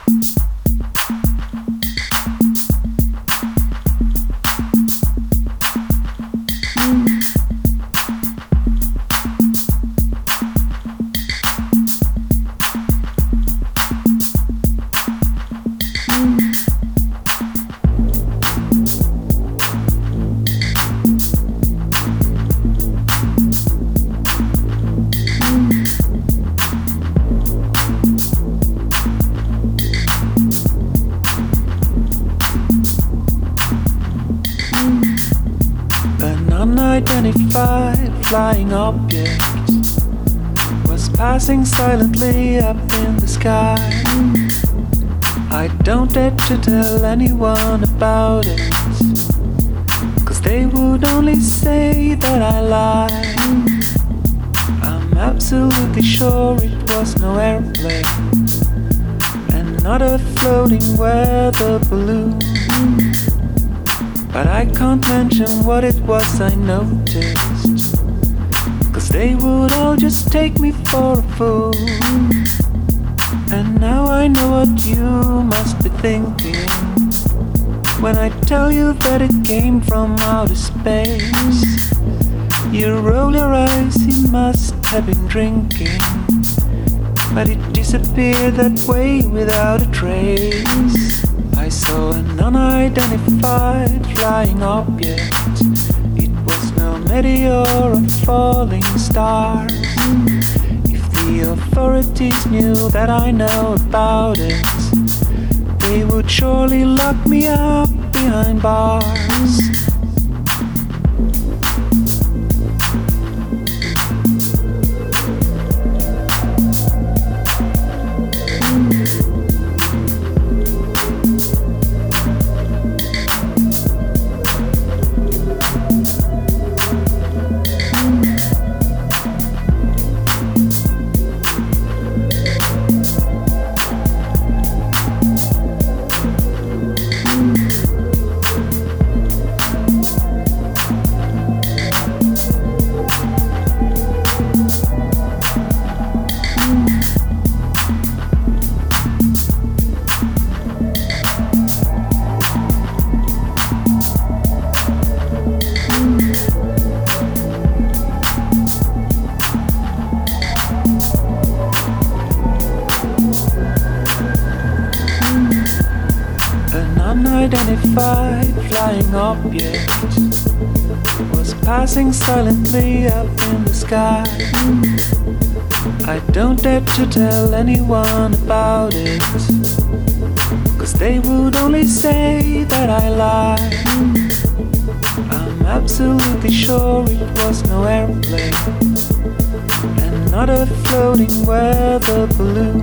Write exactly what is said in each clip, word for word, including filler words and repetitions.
Unidentified flying object was passing silently up in the sky. I don't dare to tell anyone about it, 'cause they would only say that I lie. I'm absolutely sure it was no airplane and not a floating weather balloon. But I can't mention what it was I noticed, 'cause they would all just take me for a fool. And now I know what you must be thinking when I tell you that it came from outer space. You roll your eyes, you must have been drinking, but it disappeared that way without a trace. I saw an unidentified flying object. It was no meteor or falling star. If the authorities knew that I know about it, they would surely lock me up behind bars. Unidentified flying object was passing silently up in the sky. I don't dare to tell anyone about it, 'cause they would only say that I lie. I'm absolutely sure it was no airplane and not a floating weather balloon.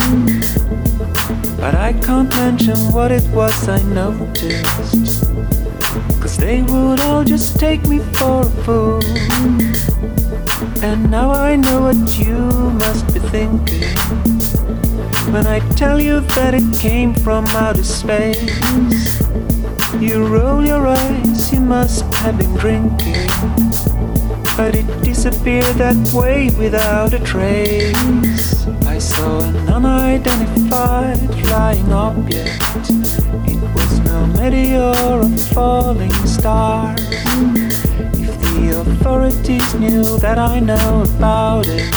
But I can't mention what it was I noticed, 'cause they would all just take me for a fool. And now I know what you must be thinking when I tell you that it came from outer space. You roll your eyes, you must have been drinking, but it disappeared that way without a trace. I saw an unidentified flying object. It was no meteor or falling star. If the authorities knew that I know about it,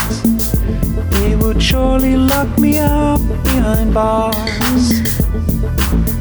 they would surely lock me up behind bars.